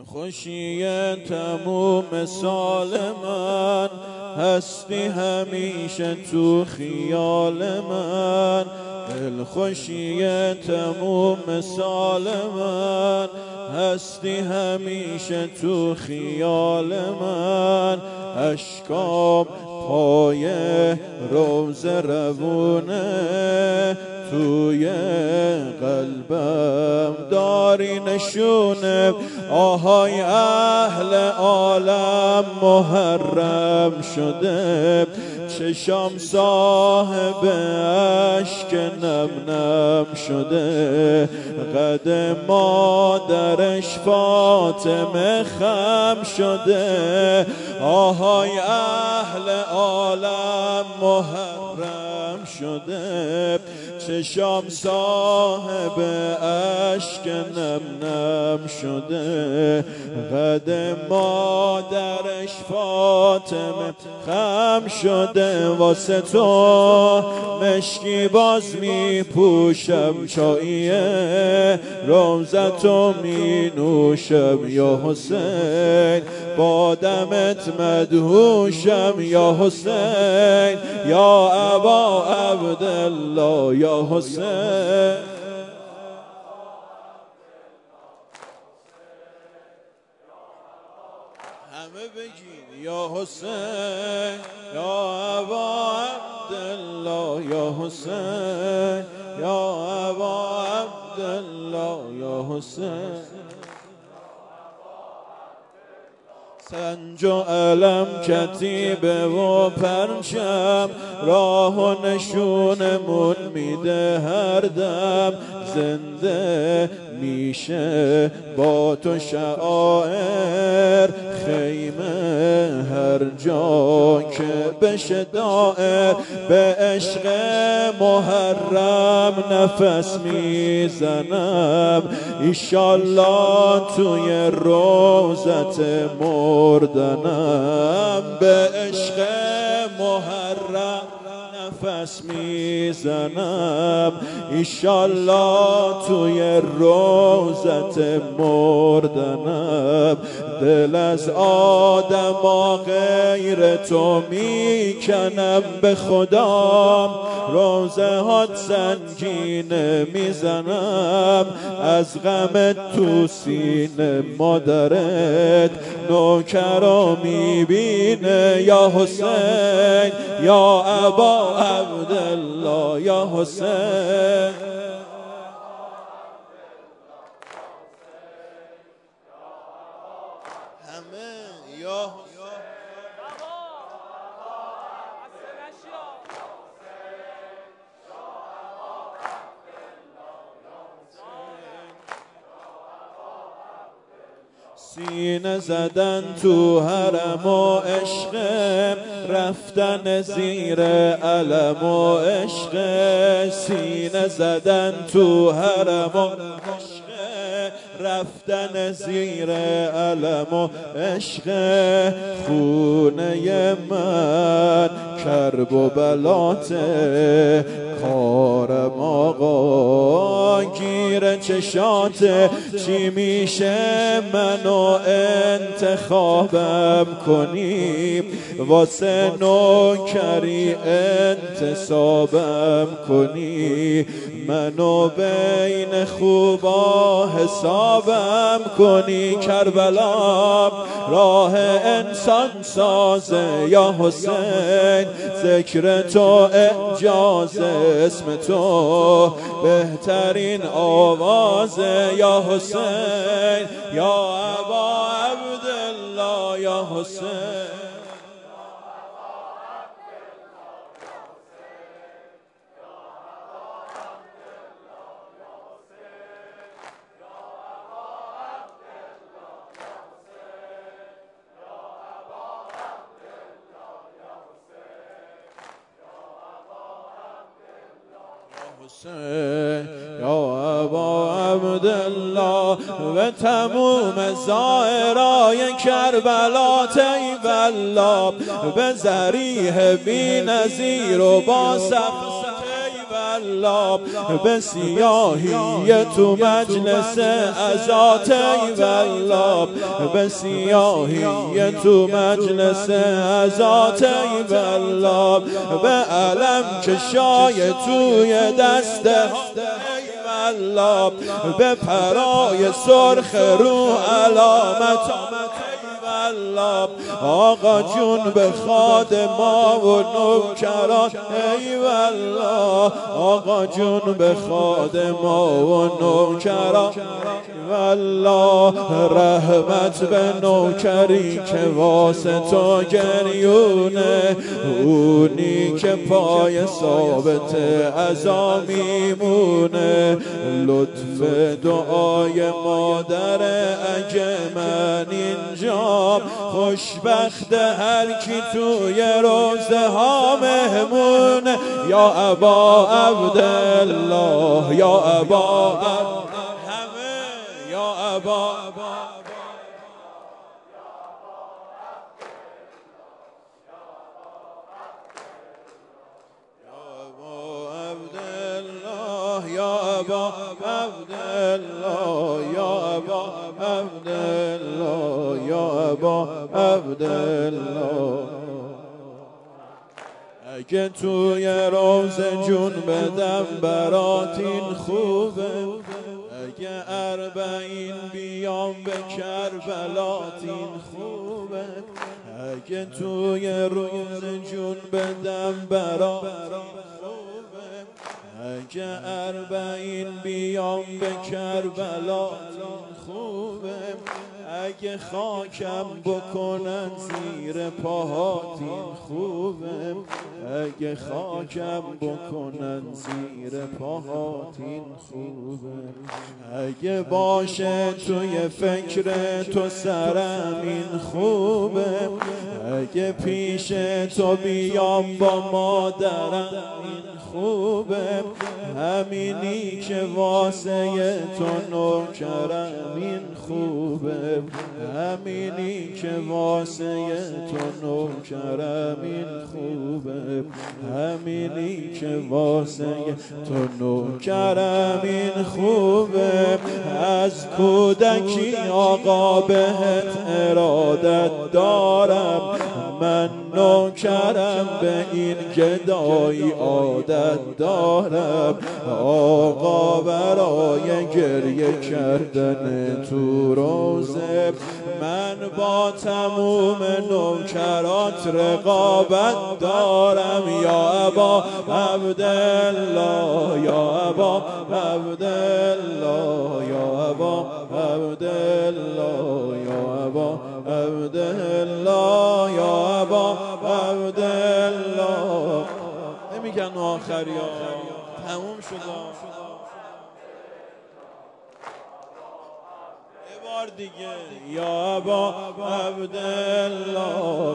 خوشی تموم سال من، هستی همیشه تو خیال من. خوشی تموم سال من، هستی همیشه تو خیال من. اشکام پای روزه روونه، توی قلبم داری نشونه. آهای اهل عالم محرم شده، چشام صاحب اشک نم نم شده. قد مادرش فاطمه خم شده. آهای اهل عالم محرم شده، چشام صاحب اشک نم نم شده. قد مادرش فاطمه خم شده. واسه تو مشکی باز می پوشم، چاییه روزتو می نوشم یا حسین. با دمت مدهوشم یا حسین، یا ابا عبدالله یا حسین. همه بگین یا حسین، یا ابا عبدالله یا حسین، یا ابا عبدالله یا حسین. سنج و علم کتیبه و پرچم، راه و نشونمون میده هر دم. زنده میشه با تو شعائر، خیمه هر جا که بشه دائر. به عشق محرم نفس میزنم، ایشالله توی روزت مردنم. به عشق محرم نفس میزنم، ایشالله توی روزت مردنم. دل از آدما غیر تو میکنم، به خدا روزه هات سنگینه میزنم. از غم تو سینه مادرت نوکرا میبینه یا حسین، یا ابا عبدالله یا حسین. همه یا سینه زدن تو حرم و عشق، رفتن زیر علم و عشق. سینه زدن تو حرم و عشق، رفتن زیر علم و عشق. خونه من کرب و بلاته، کارم آقا گیر چشاته. چی میشه منو انتخابم کنی، واسه نوکری انتصابم کنی. منو بین خوبا حسابم کنی. کربلا راه انسان سازه یا حسین، ذکر تو اعجاز اسم تو بهترین آوازه یا حسین، یا ابا عبدالله یا حسین. یا ابا عبدالله و تموم زائرای کربلا طیب الله، به ذریح بی نظیر و با صفا طیب والله به سیاهی تو مجلس عزات ای والله به سیاهی تو مجلس عزات ای والله به علم کشای توی دست والله به پرای سرخ رو علامت والله آقا جون به خادما و نوکران ای والله آقا جون به خادما و نوکران والله رحمت به نوکری که واسه تو گریونه اونی که پای ثابت عزا میمونه لطف دعای مادر اگه من اینجا خوشبخت هر کی توی روزه ها مهمونه یا ابا عبدالله یا ابا همه یا ابا یا ابا عبدالله یا ابا عبدالله یا ابا عبدالله اگه توی روز جون بدم برات این خوبه اگه 40 بیام به کربلات این خوبه اگه توی روز جون بدم برات اگه 40 بیام به کربلا خوبه اگه خاکم بکنن زیر پاهات این خوبه اگه خاکم بکنن زیر پاهات این خوبه اگه باشه توی فکر تو سرم این خوبه اگه پیش تو بیام با مادرم این خوبه همینی که واسه تو نوکرم این خوبه همینی که واسه تو نوکرم این خوبه همینی که واسه تو نوکرم این خوبه از کودکی آقا بهت ارادت دارم من نوکرم به این گدایی عادت دارم آقا برای گریه کردن تو روزه من با تموم نوکرات رقابت دارم یا ابا عبدالله یا ابا عبدالله یا ابا عبدالله یا ابا عبدالله یا ابا عبدالله نمیگن آخری ها تموم شد یه بار دیگه یا ابا عبدالله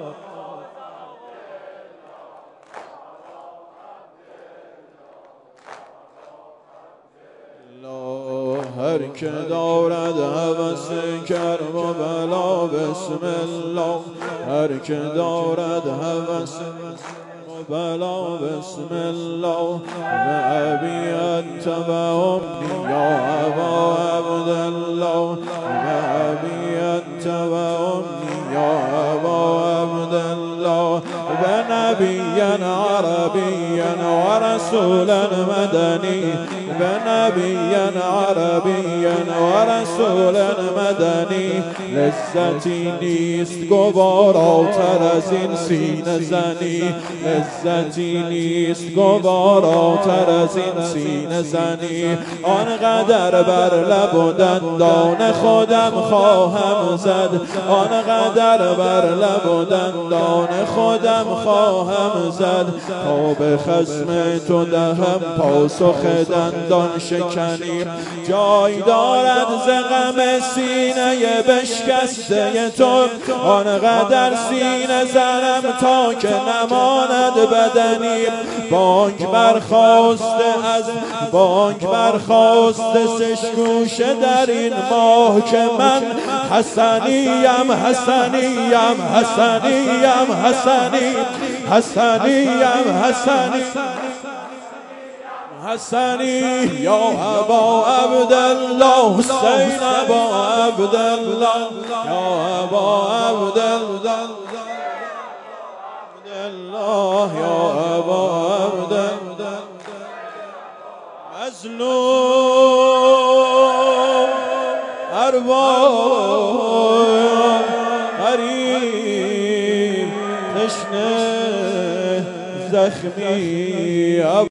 هر که دارد هوس کرب و بلا بسم الله هر که دارد هوس بلا بسم الله به ابی انت و امی یا ابا عبدالله به ابی انت و امی یا ابا عبدالله به نبی عربی و رسول مدنی به نبی عربی و رسول مدنی لذتی نیست گواراتر از این سینه زنی لذتی نیست گواراتر از این سینه زنی آنقدر بر لب و دندان خودم خواهم زد آنقدر بر لب و دندان خودم خواهم زد تا به خصم تو دهم پاسخ دندان شکنی جای دارد ز غم سینه بشکسته تو آنقدر سینه زنم تا که نماند بدنی بانگ برخواسته سشگوشه در این ماه که من حسنیم حسنیم حسنیم حسنیم حسنیم حسنی حسنی یا ابا عبدالله، حسین ابا عبدالله، یا ابا عبدالله، یا ابا عبدالله. مظلوم ارواح غریب تشنه زخمی